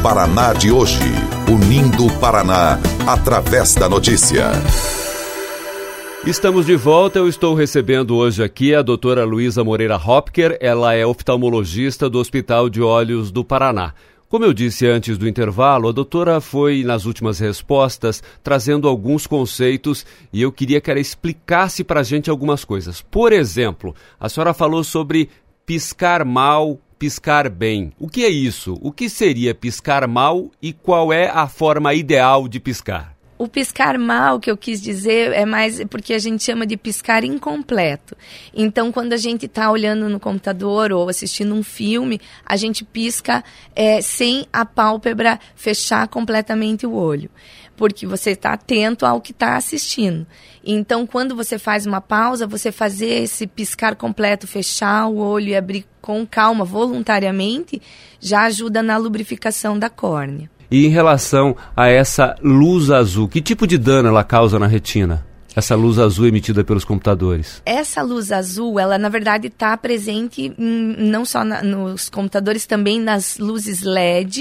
Paraná de hoje, unindo o Paraná através da notícia. Estamos de volta, eu estou recebendo hoje aqui a doutora Luísa Moreira Hopker, ela é oftalmologista do Hospital de Olhos do Paraná. Como eu disse antes do intervalo, a doutora foi nas últimas respostas trazendo alguns conceitos e eu queria que ela explicasse para a gente algumas coisas. Por exemplo, a senhora falou sobre piscar mal, piscar bem. O que é isso? O que seria piscar mal e qual é a forma ideal de piscar? O piscar mal, que eu quis dizer, é mais porque a gente chama de piscar incompleto. Então, quando a gente está olhando no computador ou assistindo um filme, a gente pisca sem a pálpebra fechar completamente o olho, porque você está atento ao que está assistindo. Então, quando você faz uma pausa, você fazer esse piscar completo, fechar o olho e abrir com calma, voluntariamente, já ajuda na lubrificação da córnea. E em relação a essa luz azul, que tipo de dano ela causa na retina? Essa luz azul emitida pelos computadores? Essa luz azul, ela na verdade está presente não só nos computadores, também nas luzes LED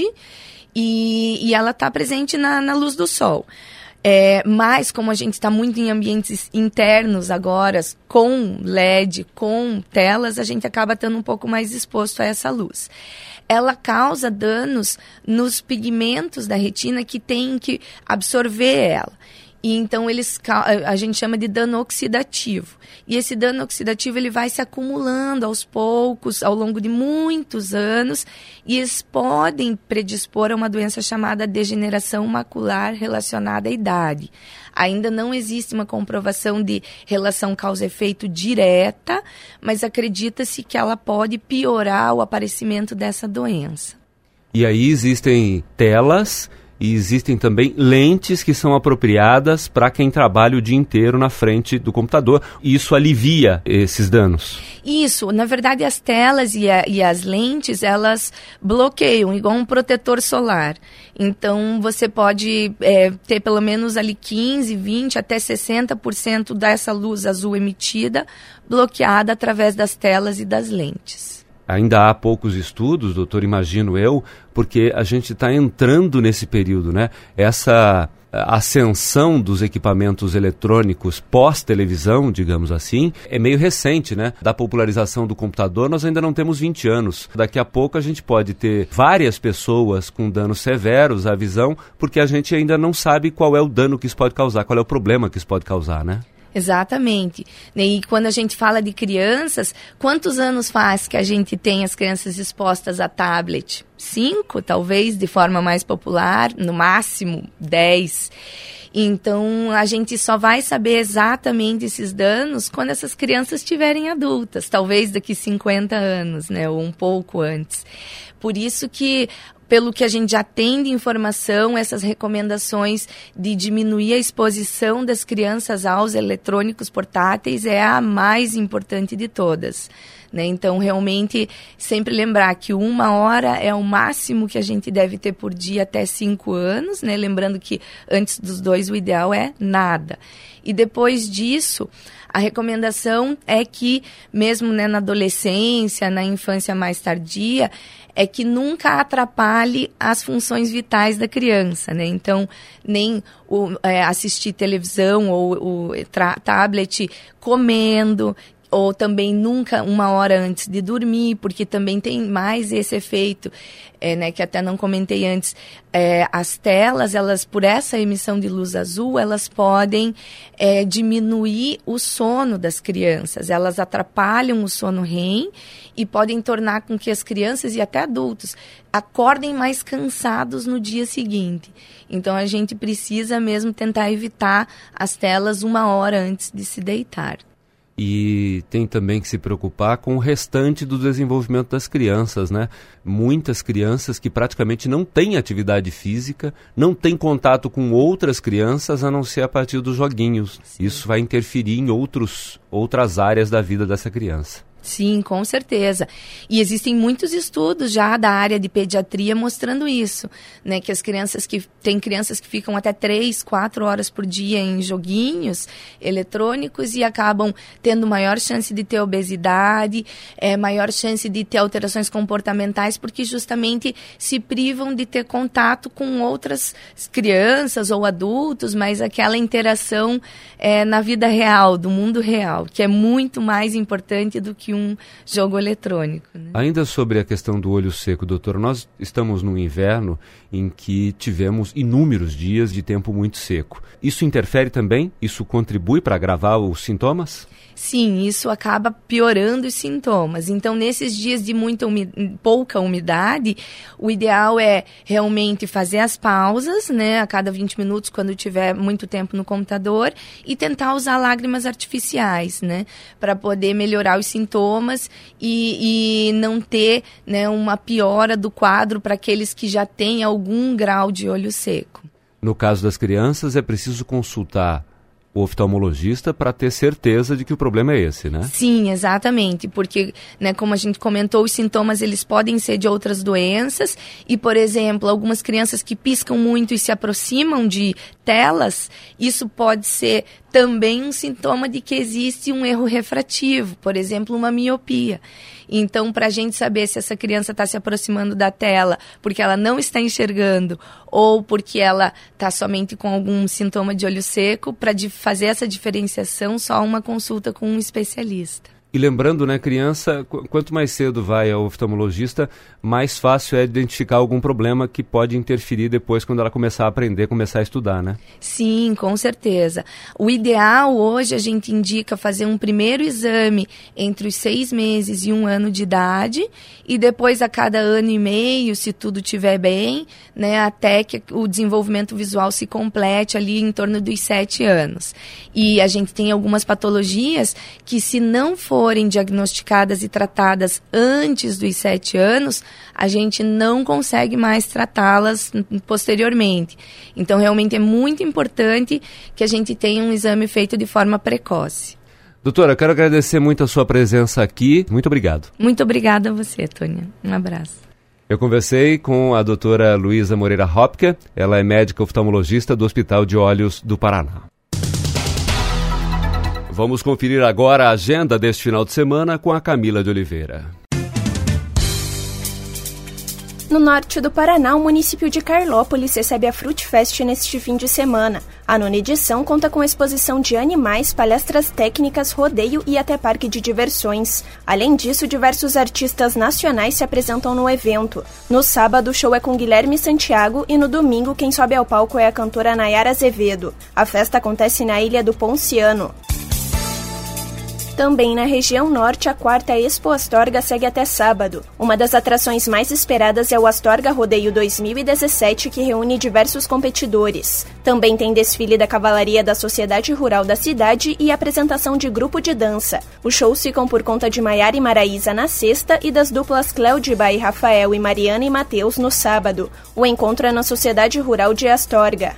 e ela está presente na luz do sol. Mas como a gente está muito em ambientes internos agora, com LED, com telas, a gente acaba estando um pouco mais exposto a essa luz. Ela causa danos nos pigmentos da retina que tem que absorver ela. E então a gente chama de dano oxidativo. E esse dano oxidativo ele vai se acumulando aos poucos, ao longo de muitos anos, e eles podem predispor a uma doença chamada degeneração macular relacionada à idade. Ainda não existe uma comprovação de relação causa-efeito direta, mas acredita-se que ela pode piorar o aparecimento dessa doença. E aí existem telas e existem também lentes que são apropriadas para quem trabalha o dia inteiro na frente do computador. E isso alivia esses danos? Isso. Na verdade, as telas e as lentes, elas bloqueiam, igual um protetor solar. Então, você pode ter pelo menos ali 15, 20, até 60% dessa luz azul emitida bloqueada através das telas e das lentes. Ainda há poucos estudos, doutor, imagino eu, porque a gente está entrando nesse período, né? Essa ascensão dos equipamentos eletrônicos pós-televisão, digamos assim, é meio recente, né? Da popularização do computador, nós ainda não temos 20 anos. Daqui a pouco a gente pode ter várias pessoas com danos severos à visão, porque a gente ainda não sabe qual é o dano que isso pode causar, qual é o problema que isso pode causar, né? Exatamente. E quando a gente fala de crianças, quantos anos faz que a gente tem as crianças expostas a tablet? 5, talvez, de forma mais popular, no máximo 10. Então, a gente só vai saber exatamente esses danos quando essas crianças estiverem adultas, talvez daqui 50 anos, né, ou um pouco antes. Por isso que, pelo que a gente já tem de informação, essas recomendações de diminuir a exposição das crianças aos eletrônicos portáteis é a mais importante de todas, né? Então, realmente, sempre lembrar que 1 hora é o máximo que a gente deve ter por dia até 5 anos, né? Lembrando que antes dos 2 o ideal é nada. E depois disso, a recomendação é que, mesmo, né, na adolescência, na infância mais tardia, é que nunca atrapalhe as funções vitais da criança, né? Então, nem assistir televisão ou tablet comendo, ou também nunca 1 hora antes de dormir, porque também tem mais esse efeito, né, que até não comentei antes. As telas, elas, por essa emissão de luz azul, elas podem diminuir o sono das crianças. Elas atrapalham o sono REM e podem tornar com que as crianças e até adultos acordem mais cansados no dia seguinte. Então, a gente precisa mesmo tentar evitar as telas 1 hora antes de se deitar. E tem também que se preocupar com o restante do desenvolvimento das crianças, né? Muitas crianças que praticamente não têm atividade física, não têm contato com outras crianças, a não ser a partir dos joguinhos. Sim. Isso vai interferir em outras áreas da vida dessa criança. Sim, com certeza. E existem muitos estudos já da área de pediatria mostrando isso, né? Que tem crianças que ficam até 3, 4 horas por dia em joguinhos eletrônicos e acabam tendo maior chance de ter obesidade, maior chance de ter alterações comportamentais, porque justamente se privam de ter contato com outras crianças ou adultos, mas aquela interação na vida real, do mundo real, que é muito mais importante do que um jogo eletrônico, né? Ainda sobre a questão do olho seco, doutor, nós estamos num inverno em que tivemos inúmeros dias de tempo muito seco. Isso interfere também? Isso contribui para agravar os sintomas? Sim, isso acaba piorando os sintomas. Então, nesses dias de pouca umidade, o ideal é realmente fazer as pausas, né, a cada 20 minutos, quando tiver muito tempo no computador, e tentar usar lágrimas artificiais, né, para poder melhorar os sintomas e não ter, né, uma piora do quadro para aqueles que já têm algum grau de olho seco. No caso das crianças, é preciso consultar o oftalmologista para ter certeza de que o problema é esse, né? Sim, exatamente, porque, né, como a gente comentou, os sintomas eles podem ser de outras doenças e, por exemplo, algumas crianças que piscam muito e se aproximam de telas, isso pode ser também um sintoma de que existe um erro refrativo, por exemplo, uma miopia. Então, para a gente saber se essa criança está se aproximando da tela porque ela não está enxergando ou porque ela está somente com algum sintoma de olho seco, para fazer essa diferenciação, só uma consulta com um especialista. E lembrando, né, criança, quanto mais cedo vai ao oftalmologista, mais fácil é identificar algum problema que pode interferir depois quando ela começar a aprender, começar a estudar, né? Sim, com certeza. O ideal hoje a gente indica fazer um primeiro exame entre os 6 meses e 1 ano de idade e depois a cada ano e meio, se tudo estiver bem, né, até que o desenvolvimento visual se complete ali em torno dos 7 anos. E a gente tem algumas patologias que, se não forem diagnosticadas e tratadas antes dos 7 anos, a gente não consegue mais tratá-las posteriormente. Então, realmente é muito importante que a gente tenha um exame feito de forma precoce. Doutora, eu quero agradecer muito a sua presença aqui. Muito obrigado. Muito obrigada a você, Tônia. Um abraço. Eu conversei com a doutora Luísa Moreira Hopker. Ela é médica oftalmologista do Hospital de Olhos do Paraná. Vamos conferir agora a agenda deste final de semana com a Camila de Oliveira. No norte do Paraná, o município de Carlópolis recebe a Frutfest neste fim de semana. A 9ª edição conta com exposição de animais, palestras técnicas, rodeio e até parque de diversões. Além disso, diversos artistas nacionais se apresentam no evento. No sábado, o show é com Guilherme Santiago e no domingo, quem sobe ao palco é a cantora Nayara Azevedo. A festa acontece na Ilha do Ponciano. Também na região norte, a 4ª Expo Astorga segue até sábado. Uma das atrações mais esperadas é o Astorga Rodeio 2017, que reúne diversos competidores. Também tem desfile da Cavalaria da Sociedade Rural da cidade e apresentação de grupo de dança. Os shows ficam por conta de Maiara e Maraísa na sexta e das duplas Cléudiba e Rafael e Mariana e Mateus no sábado. O encontro é na Sociedade Rural de Astorga.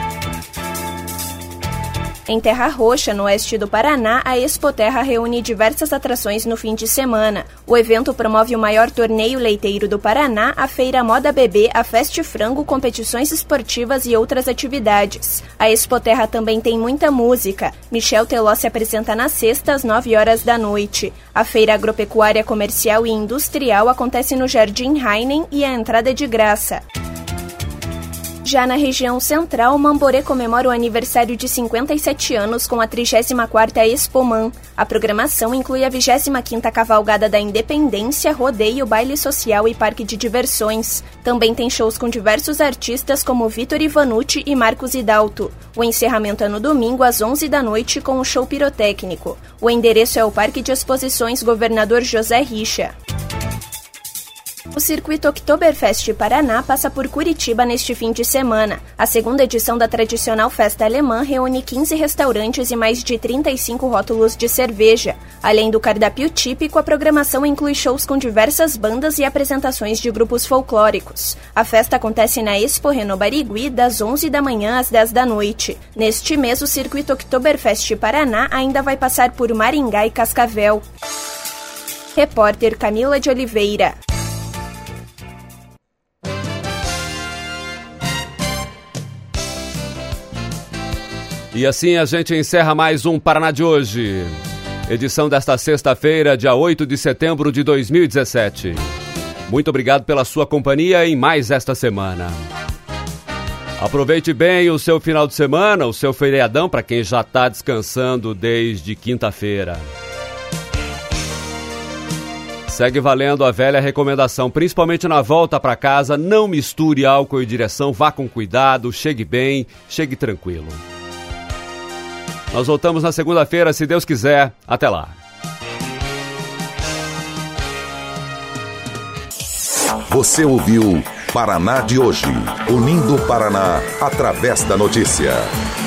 Em Terra Roxa, no oeste do Paraná, a Expo Terra reúne diversas atrações no fim de semana. O evento promove o maior torneio leiteiro do Paraná, a Feira Moda Bebê, a Feste Frango, competições esportivas e outras atividades. A Expo Terra também tem muita música. Michel Teló se apresenta na sexta, às 9 horas da noite. A Feira Agropecuária Comercial e Industrial acontece no Jardim Heinen e a entrada é de graça. Já na região central, Mamborê comemora o aniversário de 57 anos com a 34ª Expoman. A programação inclui a 25ª Cavalgada da Independência, rodeio, baile social e parque de diversões. Também tem shows com diversos artistas como Vitor Ivanucci e Marcos Hidalto. O encerramento é no domingo às 11 da noite com o show pirotécnico. O endereço é o Parque de Exposições Governador José Richa. O circuito Oktoberfest Paraná passa por Curitiba neste fim de semana. A 2ª edição da tradicional festa alemã reúne 15 restaurantes e mais de 35 rótulos de cerveja. Além do cardápio típico, a programação inclui shows com diversas bandas e apresentações de grupos folclóricos. A festa acontece na Expo Renault Barigui, das 11 da manhã às 10 da noite. Neste mês, o circuito Oktoberfest Paraná ainda vai passar por Maringá e Cascavel. Repórter Camila de Oliveira. E assim a gente encerra mais um Paraná de hoje. Edição desta sexta-feira, dia 8 de setembro de 2017. Muito obrigado pela sua companhia em mais esta semana. Aproveite bem o seu final de semana, o seu feriadão, para quem já está descansando desde quinta-feira. Segue valendo a velha recomendação, principalmente na volta para casa, não misture álcool e direção, vá com cuidado, chegue bem, chegue tranquilo. Nós voltamos na segunda-feira, se Deus quiser. Até lá. Você ouviu Paraná de hoje, unindo o Paraná através da notícia.